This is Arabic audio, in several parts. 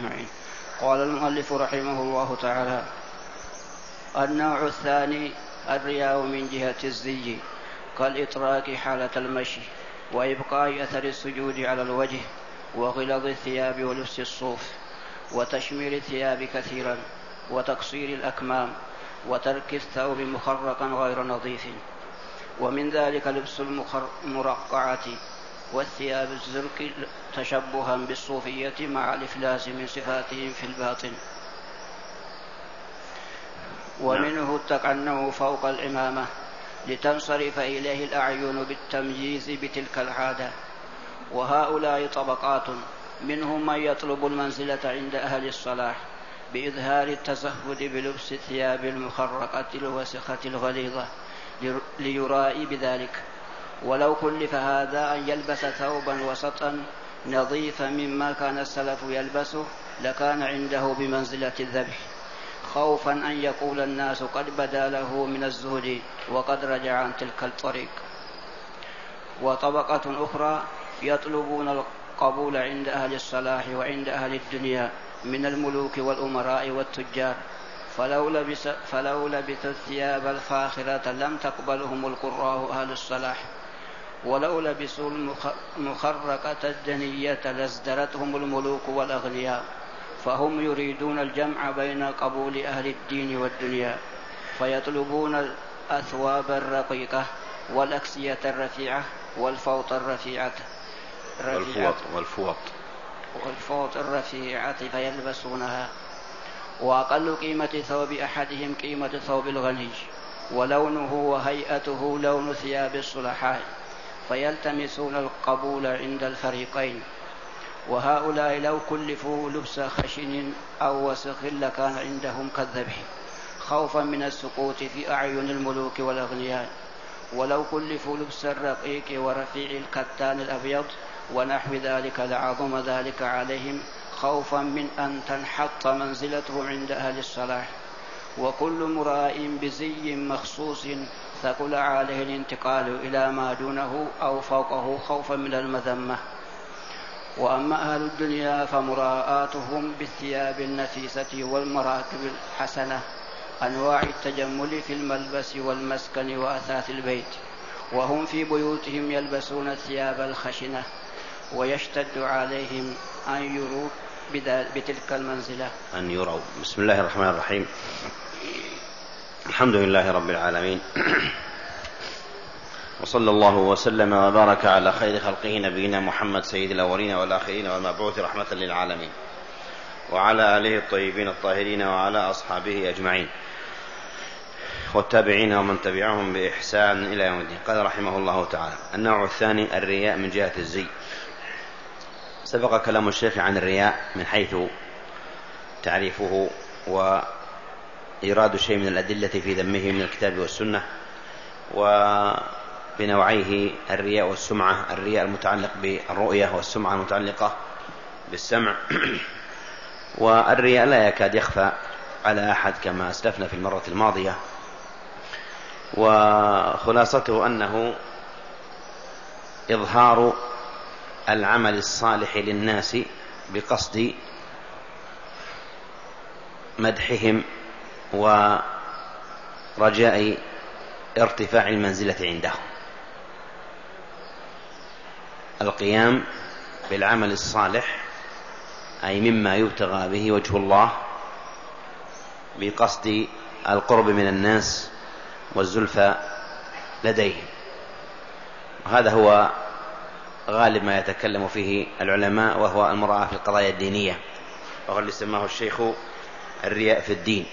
أجمعين. قال المؤلف رحمه الله تعالى: النوع الثاني الرياء من جهة الزي، كالإطراق حالة المشي، وإبقاء أثر السجود على الوجه، وغلظ الثياب ولبس الصوف، وتشمير الثياب كثيرا، وتقصير الأكمام، وترك الثوب مخرقا غير نظيف. ومن ذلك لبس المرقعة والثياب الزرق تشبها بالصوفية مع الإفلاس من صفاتهم في الباطن. ومنه التقنع فوق الإمامة لتنصرف إليه الأعين بالتمييز بتلك العادة. وهؤلاء طبقات، منهم من يطلب المنزلة عند أهل الصلاح بإظهار التزهد بلبس الثياب المخرقة الوسخة الغليظة ليرائي بذلك، ولو كلف هذا أن يلبس ثوبا وسطا نظيفا مما كان السلف يلبسه لكان عنده بمنزلة الذبح، خوفا أن يقول الناس قد بدا له من الزهد وقد رجع عن تلك الطريق. وطبقة أخرى يطلبون القبول عند أهل الصلاح وعند أهل الدنيا من الملوك والأمراء والتجار، فلو لبثوا الثياب الفاخرة لم تقبلهم القراء أهل الصلاح، ولو لبسوا المخرقة الدنية لازدرتهم الملوك والأغنياء. فهم يريدون الجمع بين قبول أهل الدين والدنيا، فيطلبون الأثواب الرقيقة والأكسية الرفيعة والفوط الرفيعة والفوط الرفيعة فيلبسونها. وأقل قيمة ثوب أحدهم قيمة ثوب الغني، ولونه وهيئته لون ثياب الصلحاء، فيلتمسون القبول عند الفريقين. وهؤلاء لو كلفوا لبس خشن أو وسخ لكان عندهم كالذبح، خوفا من السقوط في أعين الملوك والأغنياء. ولو كلفوا لبس الرقيق ورفيع الكتان الأبيض ونحو ذلك لعظم ذلك عليهم، خوفا من أن تنحط منزلتهم عند أهل الصلاح. وكل مراء بزي مخصوص ثقل عليه الانتقال إلى ما دونه أو فوقه خوفا من المذمة. وأما أهل الدنيا فمراءاتهم بالثياب النفيسة والمراكب الحسنة، أنواع التجمل في الملبس والمسكن وأثاث البيت، وهم في بيوتهم يلبسون الثياب الخشنة، ويشتد عليهم أن يروا بتلك المنزلة. أن يروا. بسم الله الرحمن الرحيم. الحمد لله رب العالمين، وصلى الله وسلم وبارك على خير خلقه نبينا محمد سيد الأولين والآخرين والمبعوث رحمة للعالمين، وعلى آله الطيبين الطاهرين وعلى أصحابه أجمعين والتابعين ومن تبعهم بإحسان إلى يوم الدين. قال رحمه الله تعالى: النوع الثاني الرياء من جهة الزي. سبق كلام الشيخ عن الرياء من حيث تعريفه وإيراد شيء من الأدلة في ذمه من الكتاب والسنة، وبنوعيه الرياء والسمعة: الرياء المتعلق بالرؤية والسمعة المتعلقة بالسمع. والرياء لا يكاد يخفى على أحد كما أسلفنا في المرة الماضية، وخلاصته أنه إظهار العمل الصالح للناس بقصد مدحهم ورجاء ارتفاع المنزلة عندهم. القيام بالعمل الصالح أي مما يبتغى به وجه الله بقصد القرب من الناس والزلفى لديهم، وهذا هو غالب ما يتكلم فيه العلماء، وهو المراعاة في القضايا الدينية، وهو اللي سماه الشيخ الرياء في الدين.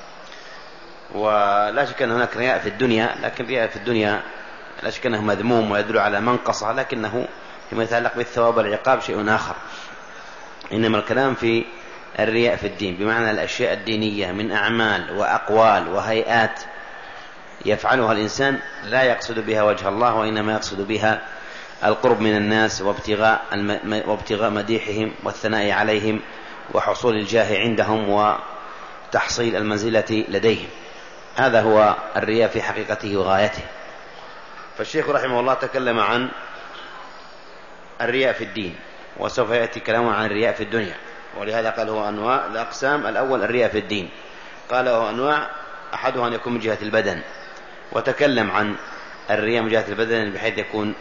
ولا شك أن هناك رياء في الدنيا، لكن رياء في الدنيا لا شك أنه مذموم ويدل على منقصة، لكنه فيما يتعلق بالثواب والعقاب شيء آخر. إنما الكلام في الرياء في الدين بمعنى الأشياء الدينية من أعمال وأقوال وهيئات يفعلها الإنسان لا يقصد بها وجه الله، وإنما يقصد بها القرب من الناس وابتغاء مديحهم والثناء عليهم وحصول الجاه عندهم وتحصيل المنزلة لديهم. هذا هو الرياء في حقيقته وغايته. فالشيخ رحمه الله تكلم عن الرياء في الدين، وسوف يأتي كلامه عن الرياء في الدنيا. ولهذا قال هو أنواع الأقسام. الأول الرياء في الدين، قال هو أنواع أحدها أن يكون من جهة البدن، وتكلم عن الرياء من جهة البدن بحيث يكون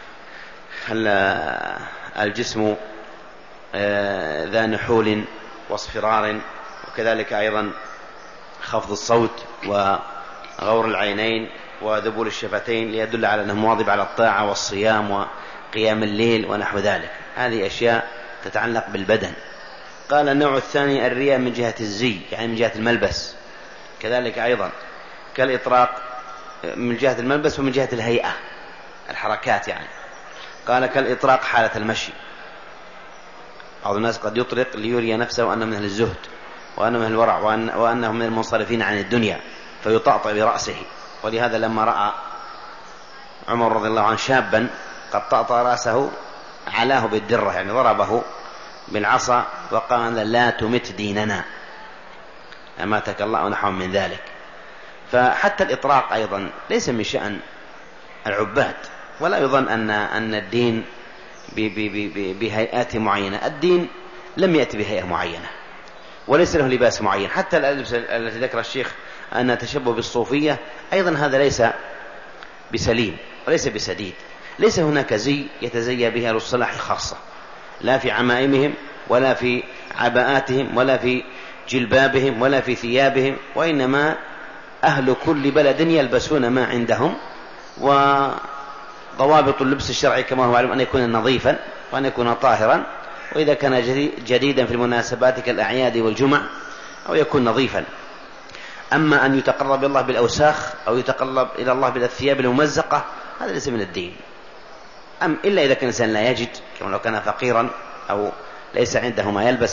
الجسم ذا نحول واصفرار، وكذلك أيضا خفض الصوت وغور العينين وذبول الشفتين، ليدل على أنه مواظب على الطاعة والصيام وقيام الليل ونحو ذلك. هذه أشياء تتعلق بالبدن. قال النوع الثاني الرياء من جهة الزي، يعني من جهة الملبس، كذلك أيضا كالإطراق من جهة الملبس ومن جهة الهيئة الحركات يعني. قال كالإطراق حالة المشي، بعض الناس قد يطرق ليري نفسه أنه من أهل الزهد وأنه من الورع وأنه من المنصرفين عن الدنيا فيطأطئ برأسه. ولهذا لما رأى عمر رضي الله عنه شابا قد طأطأ رأسه علاه بالدرة، يعني ضربه بالعصا وقال لا تمت ديننا أماتك الله ونحو من ذلك. فحتى الإطراق أيضا ليس من شأن العباد، ولا يظن أن الدين بهيئات معينة. الدين لم يأتي بهيئة معينة وليس له لباس معين. حتى الألبسة التي ذكر الشيخ أن تشبه بالصوفية أيضا هذا ليس بسليم وليس بسديد. ليس هناك زي يتزيى به أهل الصلاح خاصة، لا في عمائمهم ولا في عباءاتهم ولا في جلبابهم ولا في ثيابهم، وإنما أهل كل بلد يلبسون ما عندهم. وضوابط اللبس الشرعي كما هو معلوم أن يكون نظيفا وأن يكون طاهرا، وإذا كان جديدا في المناسبات كالأعياد والجمع أو يكون نظيفا. أما أن يتقرب الله بالأوساخ أو يتقرب إلى الله بالثياب الممزقة هذا ليس من الدين. إلا إذا كان الإنسان لا يجد، كما لو كان فقيرا أو ليس عنده ما يلبس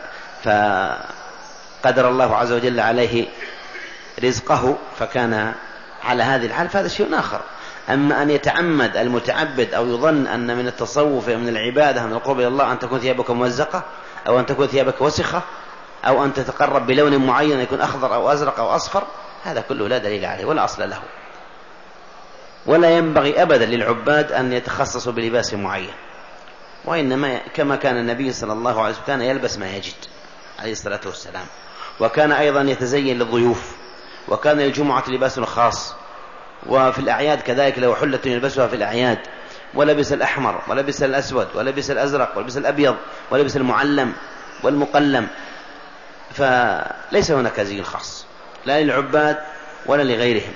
فقدر الله عز وجل عليه رزقه فكان على هذه الحال، فهذا شيء آخر. أما أن يتعمد المتعبد أو يظن أن من التصوف من العبادة من القرب إلى الله أن تكون ثيابك ممزقة أو أن تكون ثيابك وسخة أو أن تتقرب بلون معين يكون أخضر أو أزرق أو أصفر، هذا كله لا دليل عليه ولا أصل له. ولا ينبغي أبدا للعباد أن يتخصصوا بلباس معين، وإنما كما كان النبي صلى الله عليه وسلم كان يلبس ما يجد عليه الصلاة والسلام، وكان أيضا يتزين للضيوف، وكان للجمعة لباس خاص، وفي الأعياد كذلك لو حلة يلبسها في الأعياد، ولبس الأحمر ولبس الأسود ولبس الأزرق ولبس الأبيض ولبس المعلم والمقلم. فليس هناك زي خاص لا للعباد ولا لغيرهم.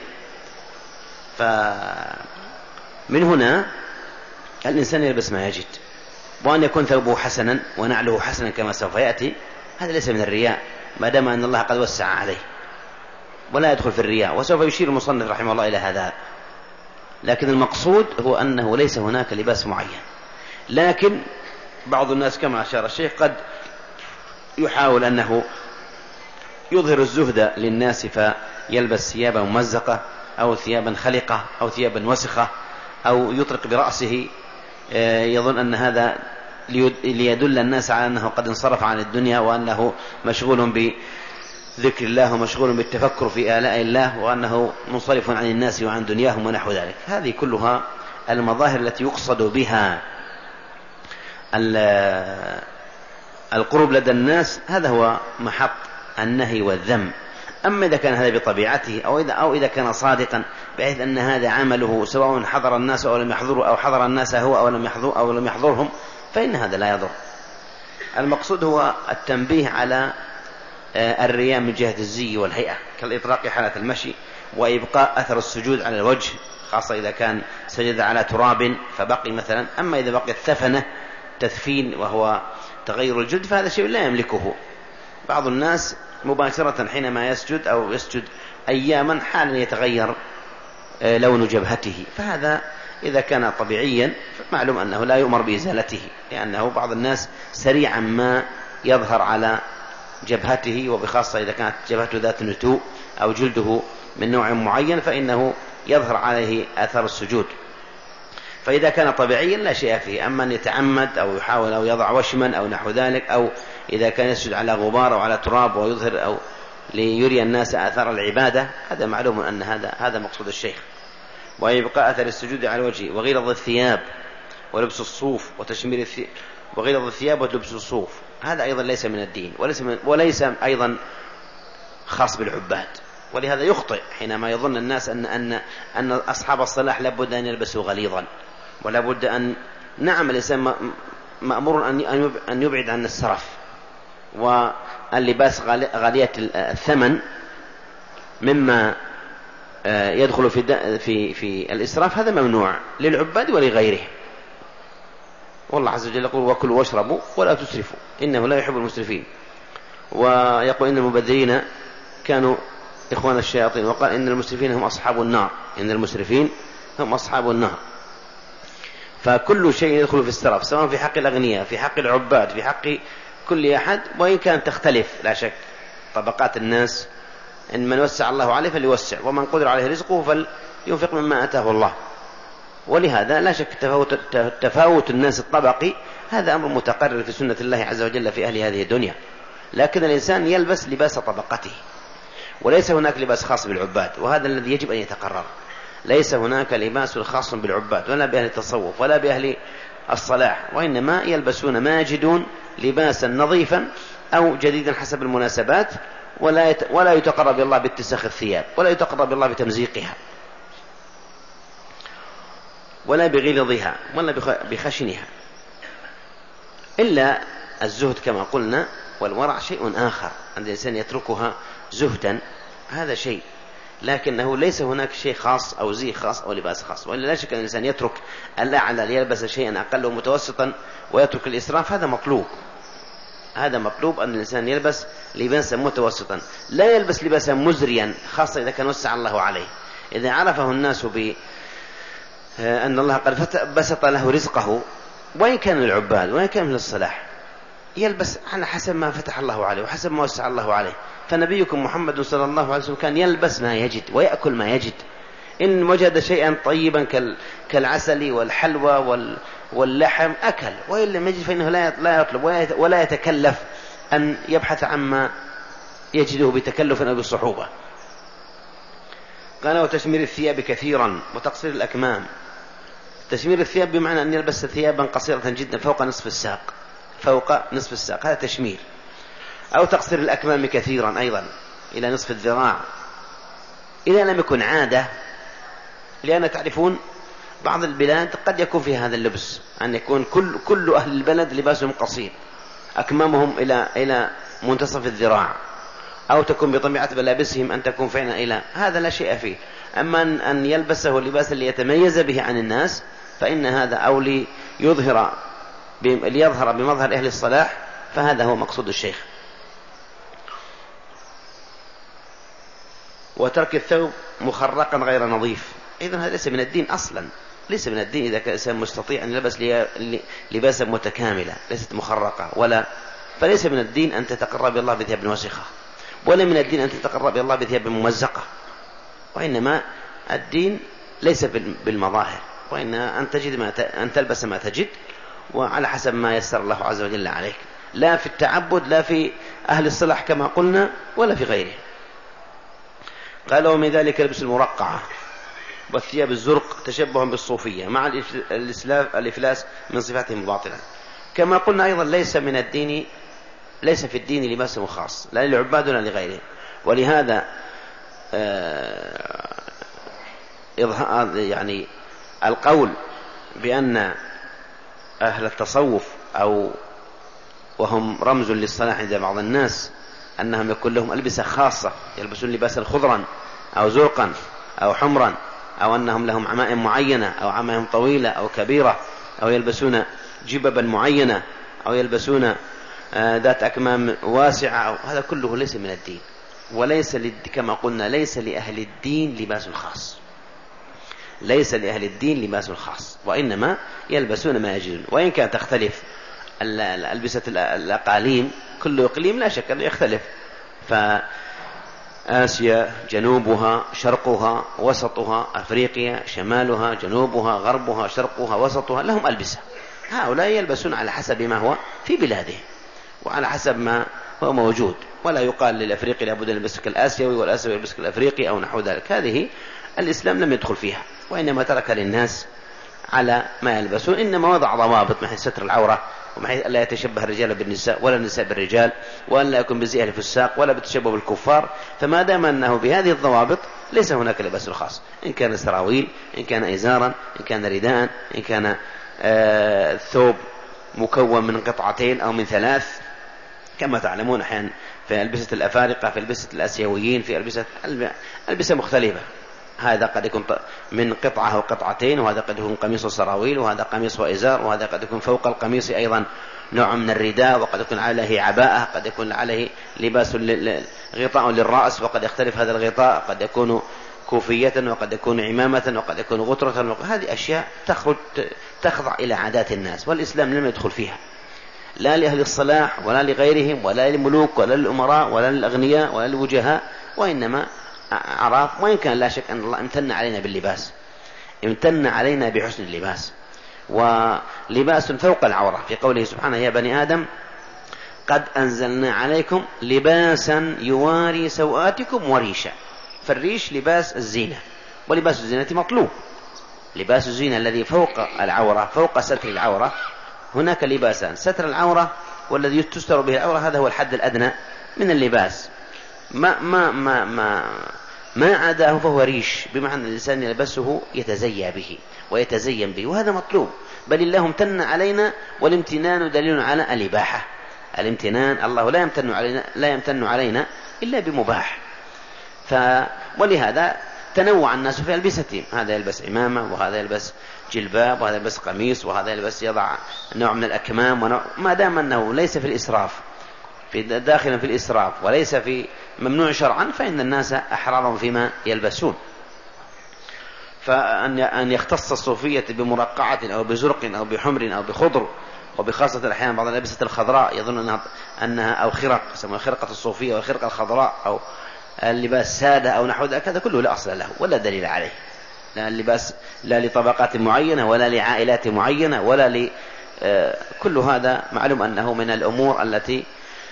فمن هنا الإنسان يلبس ما يجد، وأن يكون ثوبه حسنا ونعله حسنا كما سوف يأتي، هذا ليس من الرياء ما دام أن الله قد وسع عليه، ولا يدخل في الرياء. وسوف يشير المصنف رحمه الله إلى هذا. لكن المقصود هو أنه ليس هناك لباس معين. لكن بعض الناس كما أشار الشيخ قد يحاول أنه يظهر الزهد للناس فيلبس ثيابا ممزقة أو ثيابا خلقة أو ثيابا وسخة أو يطرق برأسه، يظن أن هذا ليدل الناس على أنه قد انصرف عن الدنيا وأنه مشغول بذكر الله ومشغول بالتفكر في آلاء الله وأنه منصرف عن الناس وعن دنياهم ونحو ذلك. هذه كلها المظاهر التي يقصد بها القرب لدى الناس، هذا هو محط النهي والذم. أما إذا كان هذا بطبيعته أو إذا كان صادقا بحيث أن هذا عمله سواء حضر الناس أو لم يحضروا أو حضر الناس هو أو لم يحضرهم، فإن هذا لا يضر. المقصود هو التنبيه على الرياء من جهة الزي والهيئة كالإطراق حالة المشي، وإبقاء أثر السجود على الوجه خاصة إذا كان سجد على تراب فبقي مثلا. أما إذا بقي الثفنة تثفين وهو تغير الجلد فهذا شيء لا يملكه. بعض الناس مباشرة حينما يسجد أو يسجد أياما حالا يتغير لون جبهته، فهذا إذا كان طبيعيا معلوم أنه لا يؤمر بإزالته، لأنه بعض الناس سريعا ما يظهر على جبهته، وبخاصة إذا كانت جبهته ذات نتوء أو جلده من نوع معين فإنه يظهر عليه أثر السجود. فإذا كان طبيعيا لا شيء فيه. أما أن يتعمد أو يحاول أو يضع وشما أو نحو ذلك، أو إذا كان يسجد على غبار أو على تراب ويظهر أو ليري الناس آثار العبادة، هذا معلوم أن هذا مقصود الشيخ. ويبقى أثر السجود على الوجه وغلظ الثياب ولبس الصوف وتشمير وغلظ الثياب ولبس الصوف، هذا أيضا ليس من الدين، وليس أيضا خاص بالعباد. ولهذا يخطئ حينما يظن الناس أن أصحاب الصلاح لابد أن يلبسوا غليظا، ولا بد أن نعم الإنسان مأمور أن يبعد عن السرف واللباس غالية الثمن مما يدخل في الإسراف، هذا ممنوع للعباد ولغيره. والله عز وجل يقول وكلوا واشربوا ولا تسرفوا إنه لا يحب المسرفين، ويقول إن المبذرين كانوا إخوان الشياطين، وقال إن المسرفين هم أصحاب النار، إن المسرفين هم أصحاب النار. فكل شيء يدخل في السرف، سواء في حق الأغنياء، في حق العباد، في حق كل أحد، وإن كانت تختلف لا شك طبقات الناس، إن من وسع الله عليه فليوسع، ومن قدر عليه رزقه فلينفق مما آتاه الله. ولهذا لا شك تفاوت الناس الطبقي هذا أمر متقرر في سنة الله عز وجل في أهل هذه الدنيا، لكن الإنسان يلبس لباس طبقته، وليس هناك لباس خاص بالعباد، وهذا الذي يجب أن يتقرر. ليس هناك لباس خاص بالعباد ولا بأهل التصوف ولا بأهل الصلاح، وإنما يلبسون ما يجدون لباسا نظيفا أو جديدا حسب المناسبات، ولا يتقرب الله باتساخ الثياب، ولا يتقرب الله بتمزيقها، ولا بغلظها، ولا بخشنها، إلا الزهد كما قلنا، والورع شيء آخر، عند الإنسان يتركها زهدا هذا شيء، لكنه ليس هناك شيء خاص أو زي خاص أو لباس خاص. وإلا لا شك أن الإنسان يترك الأعلى ليلبس شيئا أقل متوسطا ويترك الإسراف، هذا مطلوب. هذا مطلوب أن الإنسان يلبس لباسا متوسطا، لا يلبس لباسا مزريا، خاصة إذا كان وسع الله عليه. إذا عرفه الناس أن الله قد بسط له رزقه، وإن كان العباد وإن كان من الصلاح، يلبس على حسب ما فتح الله عليه وحسب ما وسع الله عليه. فنبيكم محمد صلى الله عليه وسلم كان يلبس ما يجد ويأكل ما يجد، إن وجد شيئا طيبا كالعسل والحلوى واللحم أكل، وإن لم يجد فإنه لا يطلب ولا يتكلف أن يبحث عما يجده بتكلف أو بصعوبة. قال وتشمير الثياب كثيرا وتقصير الأكمام. تشمير الثياب بمعنى أن يلبس ثيابا قصيرة جدا فوق نصف الساق، هذا تشمير. أو تقصير الأكمام كثيرا أيضا إلى نصف الذراع، إذا لم يكن عادة، لأن تعرفون بعض البلاد قد يكون في هذا اللبس أن يكون كل أهل البلد لباسهم قصير، أكمامهم إلى منتصف الذراع، أو تكون بطبيعة ملابسهم أن تكون فعلا إلى هذا لا شيء فيه. أما أن يلبسه لباسا ليتميز به عن الناس، فإن هذا أو ليظهر بمظهر أهل الصلاح، فهذا هو مقصود الشيخ. وترك الثوب مخرقا غير نظيف، إذن هذا ليس من الدين أصلا، ليس من الدين إذا كان الإنسان مستطيع أن يلبس لباسا متكاملة ليست مخرقة، فليس من الدين أن تتقرب الله بثياب وسخة، ولا من الدين أن تتقرب الله بثياب ممزقة، وإنما الدين ليس بالمظاهر، وإن أن تلبس ما تجد، وعلى حسب ما يسر الله عز وجل عليك، لا في التعبد، لا في أهل الصلاح كما قلنا، ولا في غيره. قال ومن ذلك لبس المرقعة والثياب الزرق تشبها بالصوفية مع الإفلاس من صفاتهم الباطلة. كما قلنا أيضا ليس في الدين لباس خاص، لا للعباد ولا لغيره. ولهذا يعني القول بأن أهل التصوف وهم رمز للصلاح عند بعض الناس أنهم يكون لهم ألبسة خاصة، يلبسون لباسا خضرا أو زرقا أو حمرا، أو أنهم لهم عمائم معينة أو عمائم طويلة أو كبيرة، أو يلبسون جببا معينة، أو يلبسون ذات أكمام واسعة، هذا كله ليس من الدين، وليس كما قلنا ليس لأهل الدين لباس خاص، ليس لأهل الدين لباس خاص، وإنما يلبسون ما يجدون. وإن كانت تختلف ألبسة الأقاليم، كل إقليم لا شك أنه يختلف، فآسيا جنوبها شرقها وسطها، أفريقيا شمالها جنوبها غربها شرقها وسطها لهم ألبسة، هؤلاء يلبسون على حسب ما هو في بلادهم وعلى حسب ما هو موجود، ولا يقال للأفريقي لابد أن يلبسك الآسيوي والآسيوي يلبسك الأفريقي أو نحو ذلك. هذه الإسلام لم يدخل فيها، وإنما ترك للناس على ما يلبسون، إنما وضع ضوابط من حيث ستر العورة، ومن حيث ألا يتشبه الرجال بالنساء ولا النساء بالرجال، وأن لا يكون بزيئة الفساق ولا بالتشبه بالكفار. فما دام أنه بهذه الضوابط ليس هناك لباس خاص، إن كان سراويل، إن كان إزارا، إن كان رداء، إن كان ثوب مكون من قطعتين أو من 3 كما تعلمون أحيانا في ألبسة الأفارقة، في ألبسة الآسيويين، في ألبسة مختلفة. هذا قد يكون من قطعة أو قطعتين، وهذا قد يكون قميص وسراويل، وهذا قميص وإزار، وهذا قد يكون فوق القميص أيضا نوع من الرداء، وقد يكون عليه عباءة، قد يكون عليه لباس غطاء للرأس، وقد يختلف هذا الغطاء، قد يكون كوفية، وقد يكون عمامة، وقد يكون غترة. هذه أشياء تخضع إلى عادات الناس، والإسلام لم يدخل فيها، لا لأهل الصلاح ولا لغيرهم ولا للملوك ولا للأمراء ولا للأغنياء ولا للوجهاء، وإنما أعراف. وإن كان لا شك أن الله امتن علينا باللباس، امتن علينا بحسن اللباس، ولباس فوق العورة، في قوله سبحانه: يا بني آدم قد أنزلنا عليكم لباسا يواري سوآتكم وريشا. فالريش لباس الزينة، ولباس الزينة مطلوب. لباس الزينة الذي فوق العورة، فوق ستر العورة، هناك لباسان: ستر العورة والذي تستر به العورة، هذا هو الحد الأدنى من اللباس، ما عداه فهو ريش، بمعنى الإنسان يلبسه يتزيى به ويتزين به، وهذا مطلوب. بل الله امتن علينا، والامتنان دليل على الإباحة. الامتنان، الله لا يمتن علينا إلا بمباح. ولهذا تنوع الناس في ألبستهم، هذا يلبس عمامة، وهذا يلبس جلباب، وهذا يلبس قميص، وهذا يضع نوع من الأكمام، ما دام أنه ليس في الإسراف، داخلا في الإسراف، وليس في ممنوع شرعا، فإن الناس أحرار فيما يلبسون. فأن يختص الصوفية بمرقعة أو بزرق أو بحمر أو بخضر، وبخاصة الأحيان بعض الألبسة الخضراء يظن أنها أو خرق، يسمونها خرقة الصوفية والخرقة الخضراء، أو اللباس سادة أو نحو ذلك، هذا كله لا أصل له ولا دليل عليه، لا اللباس لا لطبقات معينة ولا لعائلات معينة ولا كل هذا معلوم أنه من الأمور التي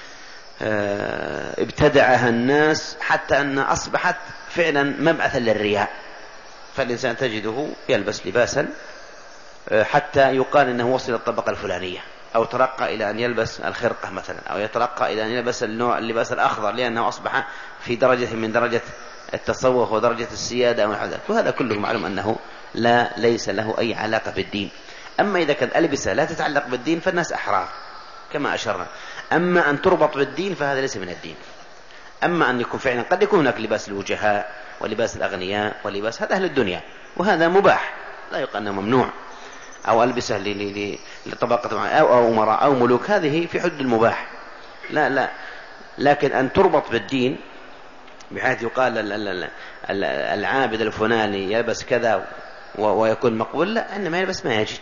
ابتدعها الناس، حتى أن أصبحت فعلا مبعثا للرياء. فالإنسان تجده يلبس لباسا حتى يقال إنه وصل الطبقة الفلانية، أو ترقى إلى أن يلبس الخرقة مثلا، أو يترقى إلى أن يلبس اللباس الأخضر، لأنه أصبح في درجة من درجة التصوف ودرجة السيادة أو نحو ذلك. وهذا كله معلوم أنه ليس له أي علاقة بالدين. أما إذا كانت ألبسة لا تتعلق بالدين فالناس أحرار كما أشرنا. أما أن تربط بالدين فهذا ليس من الدين. أما أن يكون فعلا قد يكون هناك لباس الوجهاء ولباس الأغنياء ولباس هذا أهل الدنيا، وهذا مباح لا يقال أنه ممنوع، أو ألبسة لطبقة أو أمراء أو ملوك، هذه في حد المباح. لا لكن أن تربط بالدين بحيث يقال العابد الفلاني يلبس كذا ويكون مقبول، لا، إنما يلبس ما يجد.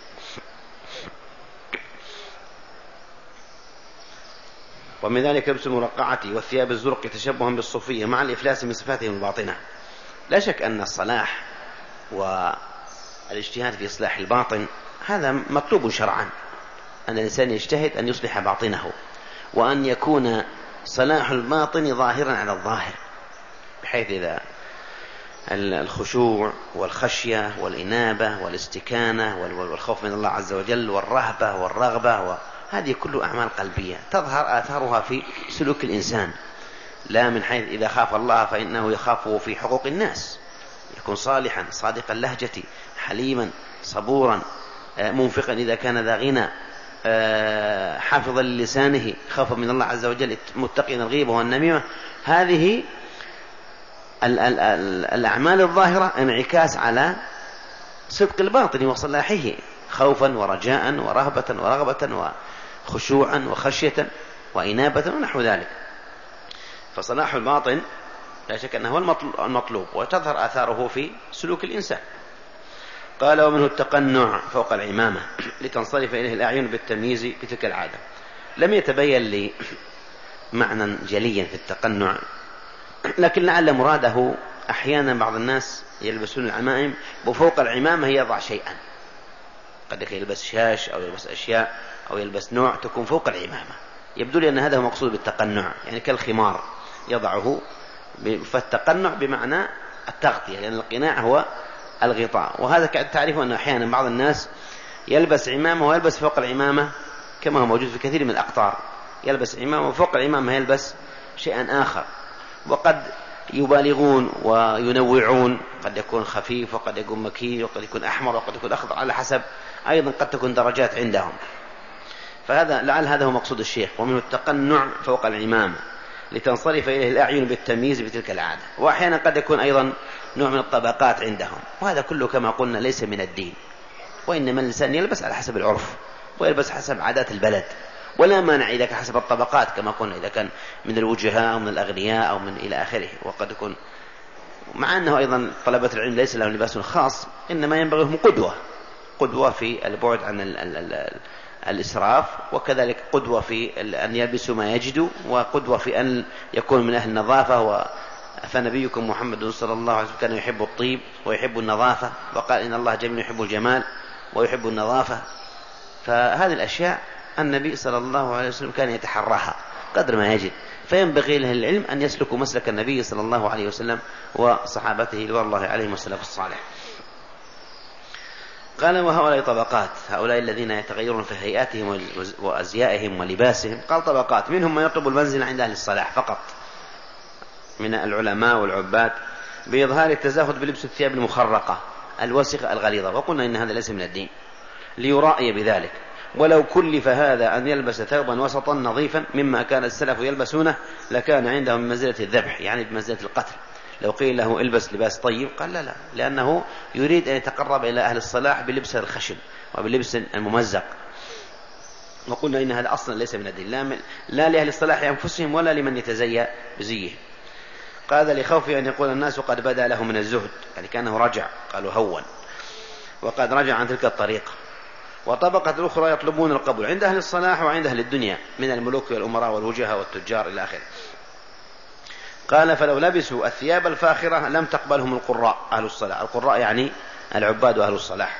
ومن ذلك لبس المرقعة والثياب الزرق تشبها بالصوفية مع الإفلاس من صفاتهم الباطنة. لا شك أن الصلاح والاجتهاد في إصلاح الباطن هذا مطلوب شرعا، أن الإنسان يجتهد أن يصلح باطنه، وأن يكون صلاح الباطن ظاهرا على الظاهر، بحيث إذا الخشوع والخشية والإنابة والاستكانة والخوف من الله عز وجل والرهبة والرغبة، هذه كل أعمال قلبية تظهر آثارها في سلوك الإنسان، لا من حيث إذا خاف الله فإنه يخافه في حقوق الناس، يكون صالحا صادق اللهجة حليما صبورا منفقا إذا كان ذا غنى حافظا للسانه خوفا من الله عز وجل متقيا الغيبة والنميمة. هذه الأعمال الظاهرة انعكاس على صدق الباطن وصلاحه، خوفا ورجاء ورهبة ورغبة وخشوعا وخشية وإنابة ونحو ذلك. فصلاح الباطن لا شك أنه هو المطلوب، وتظهر آثاره في سلوك الإنسان. قال: ومنه التقنع فوق العمامة لتنصرف إليه الأعين بالتمييز بتلك العادة. لم يتبين لي معنى جليا في التقنع، لكن لعل مراده أحيانا بعض الناس يلبسون العمائم وفوق العمامة يضع شيئا، قد يلبس شاش أو يلبس أشياء أو يلبس نوع تكون فوق العمامة، يبدو لي أن هذا هو مقصود بالتقنع، يعني كالخمار يضعه. فالتقنع بمعنى التغطية، لأن القناع هو الغطاء. وهذا تعرفون أنه أحيانا بعض الناس يلبس عمامة ويلبس فوق العمامة كما هو موجود في كثير من الأقطار، يلبس عمامة وفوق العمامة يلبس شيئا آخر، وقد يبالغون وينوعون، قد يكون خفيف وقد يكون مكي وقد يكون أحمر وقد يكون أخضر، على حسب أيضا قد تكون درجات عندهم. فهذا لعل هذا هو مقصود الشيخ. ومنه التقنع فوق العمامة لتنصرف إليه الأعين بالتمييز بتلك العادة. وأحيانا قد يكون أيضا نوع من الطبقات عندهم، وهذا كله كما قلنا ليس من الدين، وإنما الإنسان يلبس على حسب العرف ويلبس حسب عادات البلد، ولا مانع إذا كان حسب الطبقات كما قلنا، إذا كان من الوجهاء أو من الأغنياء أو من إلى آخره. وقد يكون مع أنه أيضا طلبة العلم ليس لهم لباس خاص، إنما ينبغي لهم قدوة في البعد عن الإسراف، وكذلك قدوة في أن يلبسوا ما يجدوا، وقدوة في أن يكون من أهل النظافة. فنبيكم محمد صلى الله عليه وسلم كان يحب الطيب ويحب النظافة، وقال إن الله جميل يحب الجمال ويحب النظافة. فهذه الأشياء النبي صلى الله عليه وسلم كان يتحراها قدر ما يجد، فينبغي له العلم أن يسلكوا مسلك النبي صلى الله عليه وسلم وصحابته رضوان الله عليهم والسلف الصالح. قال وهؤلاء طبقات، هؤلاء الذين يتغيرون في هيئاتهم وأزيائهم ولباسهم. قال طبقات، منهم من يطلب المنزل عند أهل الصلاح فقط من العلماء والعباد بإظهار التزاهد بلبس الثياب المخرقة الوسخة الغليظة، وقلنا إن هذا ليس من الدين، ليرائي بذلك. ولو كلف هذا أن يلبس ثوبا وسطا نظيفا مما كان السلف يلبسونه لكان عندهم من منزلة الذبح، يعني بمنزلة القتل. لو قيل له البس لباس طيب قال لا، لأنه يريد أن يتقرب إلى أهل الصلاح بلبس الخشن وبلبس الممزق. وقلنا إن هذا أصلا ليس من الدين، لا لأهل الصلاح أنفسهم ولا لمن يتزيى بزيه. قال لخوف أن يقول الناس قد بدا له من الزهد، يعني كأنه رجع، قالوا هون، وقد رجع عن تلك الطريقة. وطبقة أخرى يطلبون القبول عند أهل الصلاح وعند أهل الدنيا من الملوك والأمراء والوجهاء والتجار إلى آخره. قال فلو لبسوا الثياب الفاخرة لم تقبلهم القراء أهل الصلاح، القراء يعني العباد أهل الصلاح،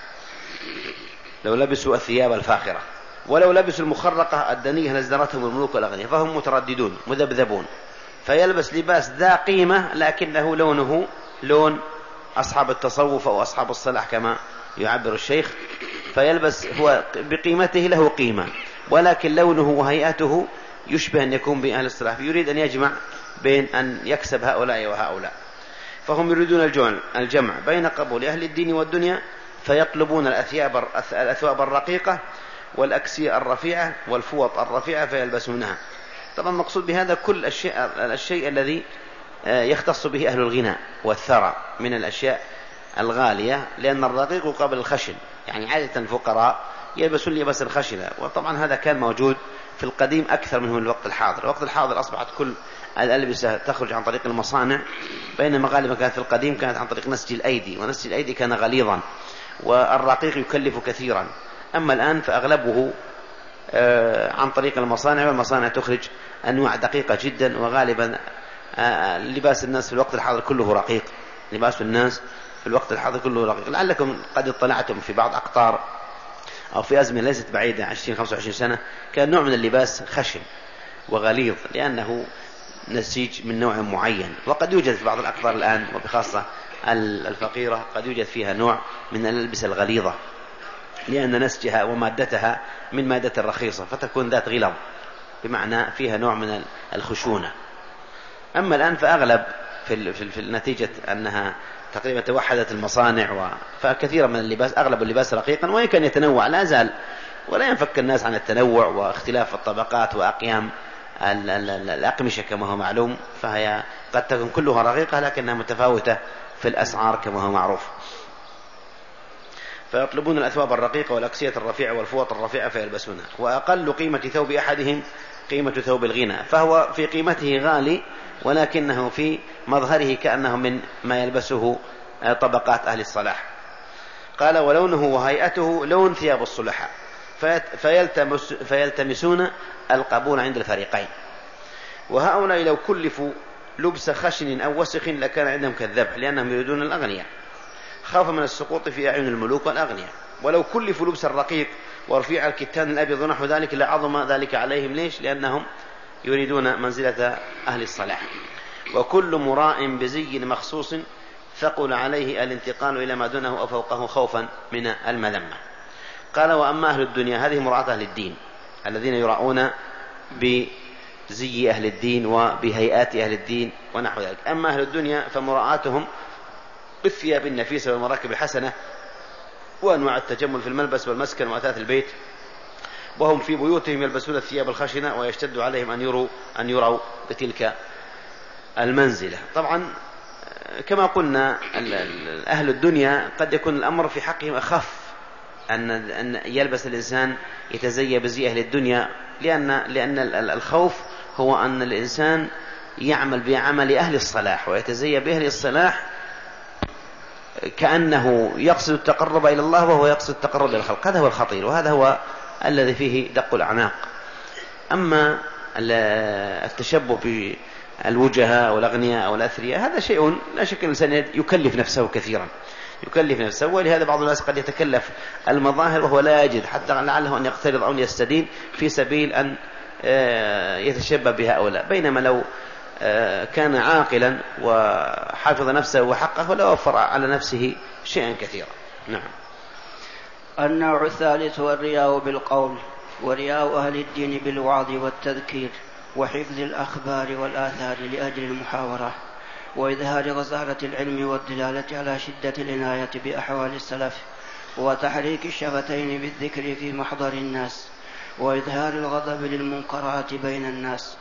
لو لبسوا الثياب الفاخرة، ولو لبسوا المخرقة الدنية لازدرتهم الملوك والأغنياء، فهم مترددون مذبذبون. فيلبس لباس ذا قيمة لكنه لونه لون أصحاب التصوف أو أصحاب الصلاح كما يعبر الشيخ، فيلبس هو بقيمته له قيمة، ولكن لونه وهيئته يشبه أن يكون بأهل الصلاح، يريد أن يجمع بين أن يكسب هؤلاء وهؤلاء. فهم يريدون الجمع بين قبول أهل الدين والدنيا، فيطلبون الأثواب الرقيقة والأكسية الرفيعة والفوط الرفيعة فيلبسونها. طبعا المقصود بهذا كل الشيء الذي يختص به أهل الغنى والثرى من الأشياء الغالية، لأن الرقيق قبل الخشن، يعني عادة الفقراء يلبسون لباس الخشنة. وطبعا هذا كان موجود في القديم أكثر منه الوقت الحاضر. الوقت الحاضر أصبحت كل الألبسة تخرج عن طريق المصانع، بينما غالبا كانت في القديم كانت عن طريق نسج الأيدي، ونسج الأيدي كان غليظا والرقيق يكلف كثيرا. أما الآن فأغلبه عن طريق المصانع، والمصانع تخرج أنواع دقيقة جدا، وغالبا لباس الناس في الوقت الحاضر كله رقيق، لباس الناس في الوقت الحاضر كله رقيق. لعلكم قد اطلعتم في بعض أقطار أو في أزمنة ليست بعيدة 20-25 سنة كان نوع من اللباس خشن وغليظ، لأنه نسيج من نوع معين. وقد يوجد في بعض الأقطار الآن وبخاصة الفقيرة قد يوجد فيها نوع من الألبسة الغليظة، لأن نسجها ومادتها من مادة رخيصة فتكون ذات غلظ، بمعنى فيها نوع من الخشونة. أما الآن فأغلب في النتيجة أنها تقريبا توحدت المصانع، فكثيرا من اللباس أغلب اللباس رقيقا، وإن كان يتنوع لا زال، ولا ينفك الناس عن التنوع واختلاف الطبقات وأقيام الأقمشة كما هو معلوم، فهي قد تكون كلها رقيقة لكنها متفاوتة في الأسعار كما هو معروف. فيطلبون الأثواب الرقيقة والأكسية الرفيعة والفوط الرفيعة فيلبسونها. وأقل قيمة ثوب أحدهم قيمة ثوب الغنى، فهو في قيمته غالي ولكنه في مظهره كأنه من ما يلبسه طبقات أهل الصلاح. قال ولونه وهيئته لون ثياب الصلحاء، فيلتمسون القبول عند الفريقين. وهؤلاء لو كلفوا لبس خشن أو وسخ لكان عندهم كالذبح، لأنهم يريدون الأغنياء خاف من السقوط في أعين الملوك والأغنياء. ولو كلفوا لبس الرقيق ورفيع الكتان الأبيض ونحو ذلك لعظم ذلك عليهم. ليش؟ لأنهم يريدون منزلة أهل الصلاح. وكل مراء بزي مخصوص ثقل عليه الانتقال إلى ما دونه أو فوقه خوفا من المذمة. قال وأما أهل الدنيا، هذه مراعاة أهل الدين الذين يراؤون بزي أهل الدين وبهيئات أهل الدين ونحو ذلك. أما أهل الدنيا فمراعاتهم بالثياب النفيسة والمراكب الحسنة وأنواع التجمل في الملبس والمسكن وأثاث البيت، وهم في بيوتهم يلبسون الثياب الخشنة ويشتد عليهم أن يروا بتلك المنزلة. طبعا كما قلنا أهل الدنيا قد يكون الأمر في حقهم أخف، أن يلبس الإنسان يتزي بزي أهل الدنيا، لأن الخوف هو أن الإنسان يعمل بعمل أهل الصلاح ويتزي بأهل الصلاح كأنه يقصد التقرب إلى الله وهو يقصد التقرب إلى الخلق. هذا هو الخطير، وهذا هو الذي فيه دق الأعناق. أما التشبه بالوجهاء والأغنياء أو الأثرياء هذا شيء لا شك الإنسان يكلف نفسه كثيرا، يكلف نفسه، ولهذا بعض الناس قد يتكلف المظاهر وهو لا يجد، حتى لعله أن يقترض أو يستدين في سبيل أن يتشبه بهؤلاء، بينما لو كان عاقلا وحافظ نفسه وحقه ولا وفر على نفسه شيئا كثيرا. نعم. النوع الثالث الرياء بالقول، ورياء أهل الدين بالوعظ والتذكير وحفظ الأخبار والآثار لأجل المحاورة وإظهار غزارة العلم والدلالة على شدة العناية بأحوال السلف وتحريك الشفتين بالذكر في محضر الناس وإظهار الغضب للمنكرات بين الناس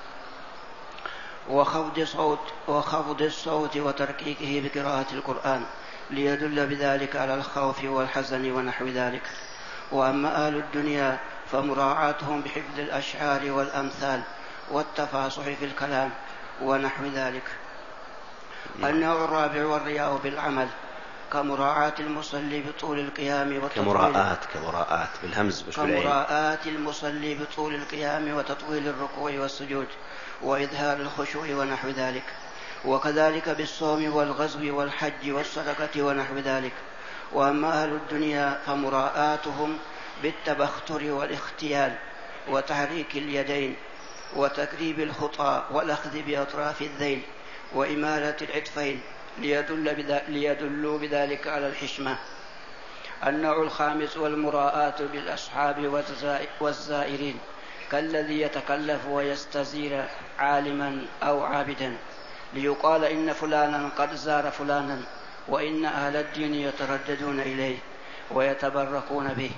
وخفض الصوت وتركيكه بقراءة القرآن ليدل بذلك على الخوف والحزن ونحو ذلك. وأما أهل الدنيا فمراعاتهم بحفظ الأشعار والأمثال والتفاصح في الكلام ونحو ذلك. النوع الرابع والرياء بالعمل، كمراعاة المصلي بطول القيام كمراءات بالهمز مش بالعين، كمراعاة المصلي بطول القيام وتطويل الركوع والسجود وإظهار الخشوع ونحو ذلك. وكذلك بالصوم والغزو والحج والصدقة ونحو ذلك. وأما أهل الدنيا فمراءاتهم بالتبختر والاختيال وتحريك اليدين وتكريب الخطى والأخذ بأطراف الذيل وإمالة العطفين ليدلوا بذلك على الحشمة. النوع الخامس والمراءات بالأصحاب والزائرين، كالذي يتكلف ويستزير عالما أو عابدا ليقال إن فلانا قد زار فلانا، وإن أهل الدين يترددون إليه ويتبركون به.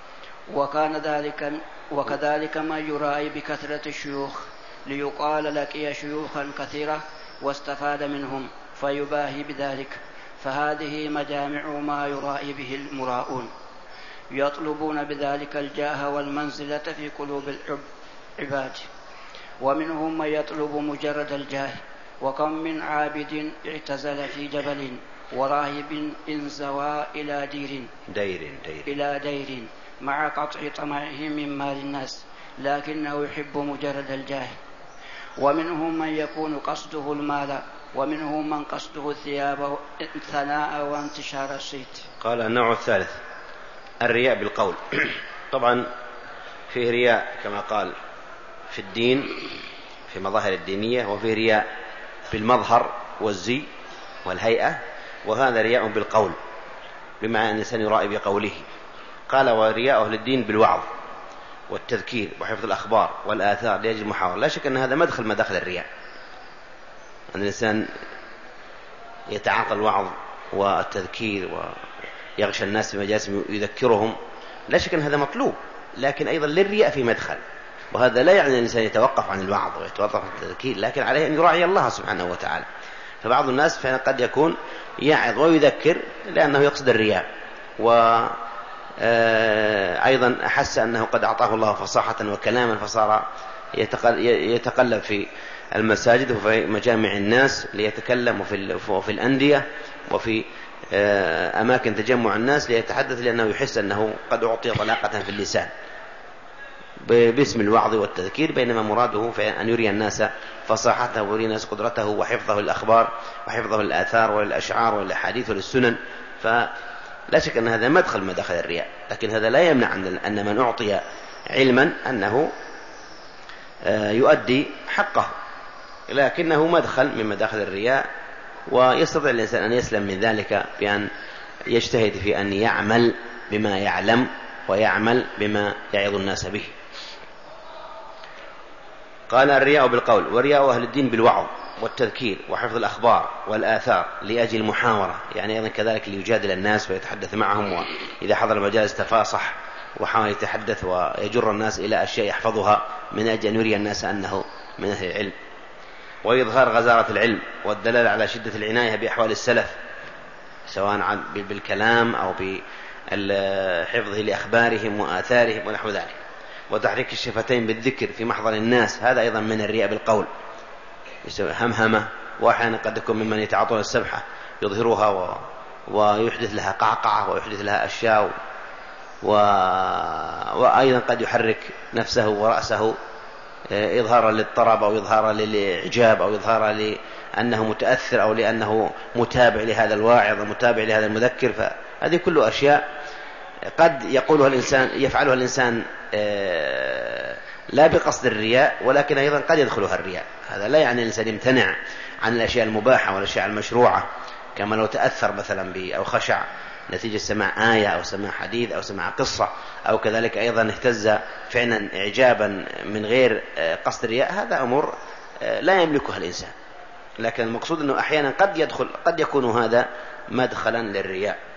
وكذلك ما يرائي بكثرة الشيوخ ليقال لقي شيوخا كثيرة واستفاد منهم فيباهي بذلك، فهذه مجامع ما يرائي به المراؤون، يطلبون بذلك الجاه والمنزلة في قلوب العباد. ومنهم من يطلب مجرد الجاه، وكم من عابد اعتزل في جبل وراهب انزوى إلى دير مع قطع طمعه من مال الناس، لكنه يحب مجرد الجاه. ومنهم من يكون قصده المال، ومنهم من قصده الثياب الثناء وانتشار الصيت. قال النوع الثالث الرياء بالقول. طبعا فيه رياء كما قال في الدين في مظاهر الدينية، وفيه رياء بالمظهر والزي والهيئة، وهذا رياء بالقول بمعنى أن الإنسان يرائي بقوله. قال ورياء أهل الدين بالوعظ والتذكير وحفظ الأخبار والآثار لأجل المحاورة. لا شك أن هذا مدخل الرياء، أن الإنسان يتعاطى الوعظ والتذكير ويغشى الناس بمجالس يذكرهم، لا شك أن هذا مطلوب، لكن أيضا للرياء في مدخل، وهذا لا يعني أن الإنسان يتوقف عن الوعظ ويتوقف عن التذكير، لكن عليه أن يراعي الله سبحانه وتعالى. فبعض الناس فعلا قد يكون يعظ ويذكر لأنه يقصد الرياء، وأيضا أحس أنه قد أعطاه الله فصاحة وكلاما فصار يتقلب في المساجد وفي مجامع الناس ليتكلم، وفي الأندية وفي أماكن تجمع الناس ليتحدث، لأنه يحس أنه قد أعطي طلاقة في اللسان باسم الوعظ والتذكير، بينما مراده أن يري الناس فصاحته ويري الناس قدرته وحفظه الأخبار وحفظه الآثار والأشعار والأحاديث والسنن. فلا شك أن هذا مدخل الرياء، لكن هذا لا يمنع أن من أعطي علما أنه يؤدي حقه، لكنه مدخل من مداخل الرياء ويستطيع الإنسان أن يسلم من ذلك بأن يجتهد في أن يعمل بما يعلم ويعمل بما يعظ الناس به. قال الرياء بالقول، ورياء أهل الدين بالوعظ والتذكير وحفظ الأخبار والآثار لأجل المحاورة، يعني أيضا كذلك ليجادل الناس ويتحدث معهم، وإذا حضر المجالس تفاصح وحاول يتحدث ويجر الناس إلى أشياء يحفظها من أجل أن يري الناس أنه من أهل العلم. وإظهار غزارة العلم والدلالة على شدة العناية بأحوال السلف سواء بالكلام أو بحفظه لأخبارهم وآثارهم ونحو ذلك. وتحريك الشفتين بالذكر في محضر الناس، هذا أيضا من الرياء بالقول، يسوي همهمة، وأحيانا قد يكون ممن يتعاطون السبحة يظهرها ويحدث لها قعقعة ويحدث لها أشياء، وأيضا قد يحرك نفسه ورأسه إظهارا للطرب أو إظهارا للإعجاب أو إظهارا لأنه متأثر أو لأنه متابع لهذا الواعظ ومتابع لهذا المذكر. فهذه كل أشياء قد يفعلها الإنسان لا بقصد الرياء، ولكن أيضا قد يدخلها الرياء. هذا لا يعني الإنسان يمتنع عن الأشياء المباحة والأشياء المشروعة، كما لو تأثر مثلا أو خشع نتيجة سماع آية أو سماع حديث أو سماع قصة، أو كذلك أيضا اهتز فعلا إعجابا من غير قصد الرياء، هذا أمور لا يملكها الإنسان. لكن المقصود أنه أحيانا قد يكون هذا مدخلا للرياء.